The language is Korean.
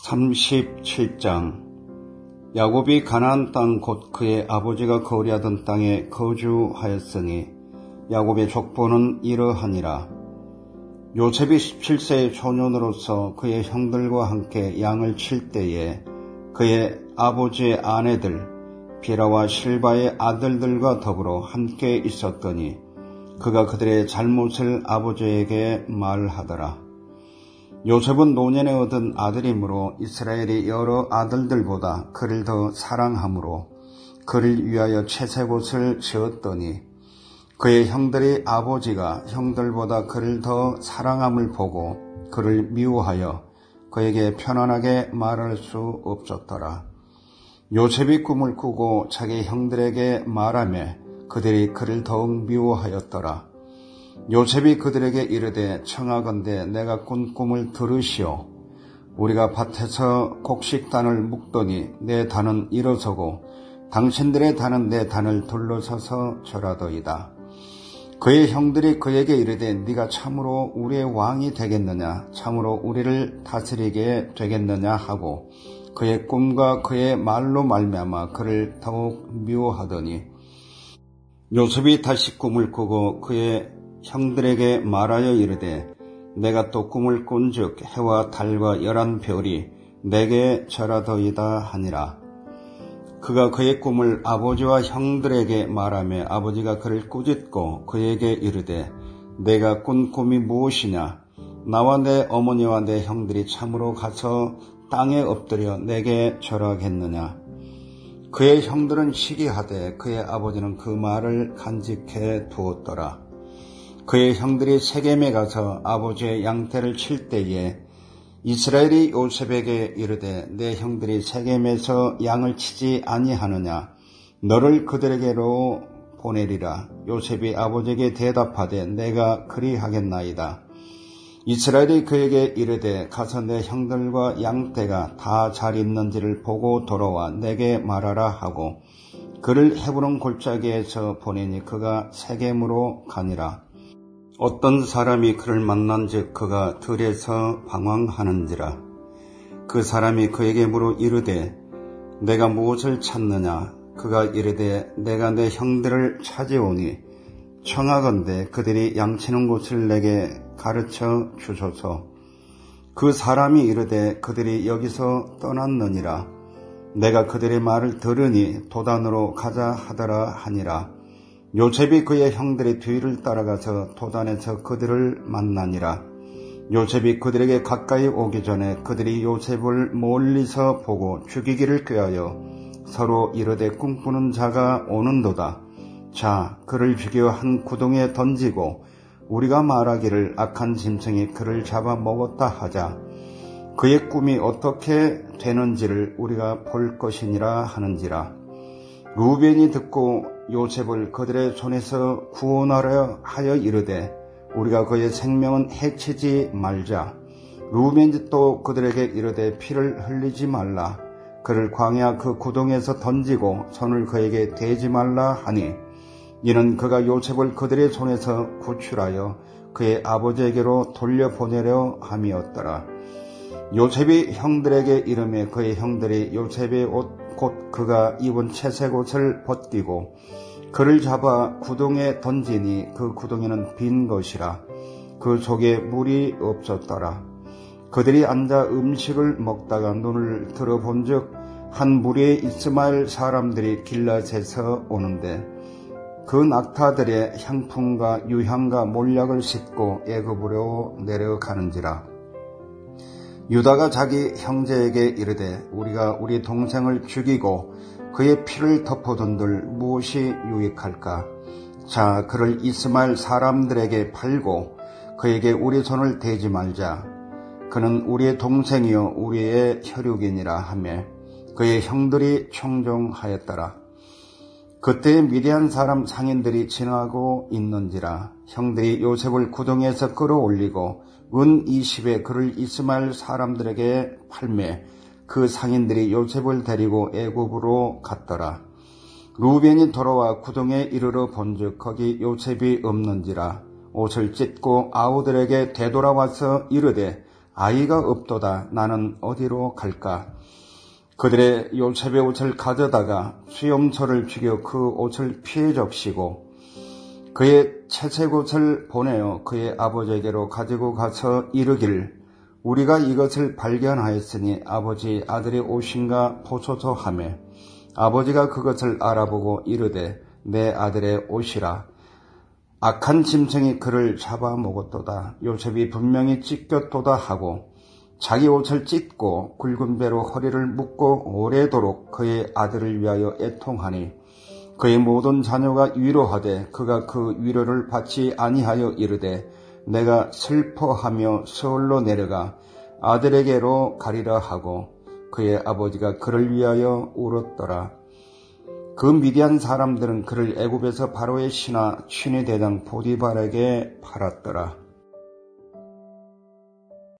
37장. 야곱이 가나안 땅 곧 그의 아버지가 거류하던 땅에 거주하였으니 야곱의 족보는 이러하니라. 요셉이 17세의 소년으로서 그의 형들과 함께 양을 칠 때에 그의 아버지의 아내들 비라와 실바의 아들들과 더불어 함께 있었더니 그가 그들의 잘못을 아버지에게 말하더라. 요셉은 노년에 얻은 아들이므로 이스라엘이 여러 아들들보다 그를 더 사랑하므로 그를 위하여 채색옷을 지었더니 그의 형들의 아버지가 형들보다 그를 더 사랑함을 보고 그를 미워하여 그에게 편안하게 말할 수 없었더라. 요셉이 꿈을 꾸고 자기 형들에게 말하며 그들이 그를 더욱 미워하였더라. 요셉이 그들에게 이르되 청하건대 내가 꾼 꿈을 들으시오. 우리가 밭에서 곡식단을 묶더니 내 단은 일어서고 당신들의 단은 내 단을 둘러서서 절하더이다. 그의 형들이 그에게 이르되 네가 참으로 우리의 왕이 되겠느냐 참으로 우리를 다스리게 되겠느냐 하고 그의 꿈과 그의 말로 말미암아 그를 더욱 미워하더니 요셉이 다시 꿈을 꾸고 그의 형들에게 말하여 이르되 내가 또 꿈을 꾼즉 해와 달과 11별이 내게 절하더이다 하니라. 그가 그의 꿈을 아버지와 형들에게 말하며 아버지가 그를 꾸짖고 그에게 이르되 내가 꾼 꿈이 무엇이냐? 나와 내 어머니와 내 형들이 참으로 가서 땅에 엎드려 내게 절하겠느냐? 그의 형들은 시기하되 그의 아버지는 그 말을 간직해 두었더라. 그의 형들이 세겜에 가서 아버지의 양떼를 칠 때에 이스라엘이 요셉에게 이르되 내 형들이 세겜에서 양을 치지 아니하느냐 너를 그들에게로 보내리라. 요셉이 아버지에게 대답하되 내가 그리하겠나이다. 이스라엘이 그에게 이르되 가서 내 형들과 양떼가 다 잘 있는지를 보고 돌아와 내게 말하라 하고 그를 헤브론 골짜기에서 보내니 그가 세겜으로 가니라. 어떤 사람이 그를 만난즉 그가 들에서 방황하는지라. 그 사람이 그에게 물어 이르되 내가 무엇을 찾느냐? 그가 이르되 내가 내 형들을 찾아오니 청하건대 그들이 양치는 곳을 내게 가르쳐 주소서. 그 사람이 이르되 그들이 여기서 떠났느니라. 내가 그들의 말을 들으니 도단으로 가자 하더라 하니라. 요셉이 그의 형들의 뒤를 따라가서 도단에서 그들을 만나니라. 요셉이 그들에게 가까이 오기 전에 그들이 요셉을 멀리서 보고 죽이기를 꾀하여 서로 이르되 꿈꾸는 자가 오는도다. 자, 그를 죽여 한 구덩이에 던지고 우리가 말하기를 악한 짐승이 그를 잡아먹었다 하자. 그의 꿈이 어떻게 되는지를 우리가 볼 것이니라 하는지라. 루벤이 듣고 요셉을 그들의 손에서 구원하려 하여 이르되 우리가 그의 생명은 해치지 말자. 루벤이 또 그들에게 이르되 피를 흘리지 말라. 그를 광야 그 구덩이에서 던지고 손을 그에게 대지 말라 하니 이는 그가 요셉을 그들의 손에서 구출하여 그의 아버지에게로 돌려보내려 함이었더라. 요셉이 형들에게 이르매 그의 형들이 요셉의 옷 곧 그가 입은 채색옷을 벗기고 그를 잡아 구덩이에 던지니 그 구덩이는 빈 것이라. 그 속에 물이 없었더라. 그들이 앉아 음식을 먹다가 눈을 들어본즉 한 무리의 이스마엘 사람들이 길앗에서 오는데 그 낙타들의 향품과 유향과 몰약을 싣고 애굽으로 내려가는지라. 유다가 자기 형제에게 이르되 우리가 우리 동생을 죽이고 그의 피를 덮어둔들 무엇이 유익할까? 자, 그를 이스마엘 사람들에게 팔고 그에게 우리 손을 대지 말자. 그는 우리의 동생이요 우리의 혈육이니라 하며 그의 형들이 청종하였더라. 그때 미디안 사람 상인들이 지나고 있는지라. 형들이 요셉을 구덩이에서 끌어올리고 은 20에 그를 이스마엘 사람들에게 팔매 그 상인들이 요셉을 데리고 애굽으로 갔더라. 루벤이 돌아와 구덩이에 이르러 본즉 거기 요셉이 없는지라. 옷을 찢고 아우들에게 되돌아와서 이르되 아이가 없도다. 나는 어디로 갈까? 그들의 요셉의 옷을 가져다가 수염소를 죽여 그 옷을 피해 적시고 그의 채색 옷을 보내어 그의 아버지에게로 가지고 가서 이르길 우리가 이것을 발견하였으니 아버지 아들의 옷인가 보소서 하매 아버지가 그것을 알아보고 이르되 내 아들의 옷이라. 악한 짐승이 그를 잡아먹었도다. 요셉이 분명히 찢겼도다 하고 자기 옷을 찢고 굵은 배로 허리를 묶고 오래도록 그의 아들을 위하여 애통하니 그의 모든 자녀가 위로하되 그가 그 위로를 받지 아니하여 이르되 내가 슬퍼하며 서울로 내려가 아들에게로 가리라 하고 그의 아버지가 그를 위하여 울었더라. 그 미디안 사람들은 그를 애굽에서 바로의 신하 친위 대장 보디발에게 팔았더라.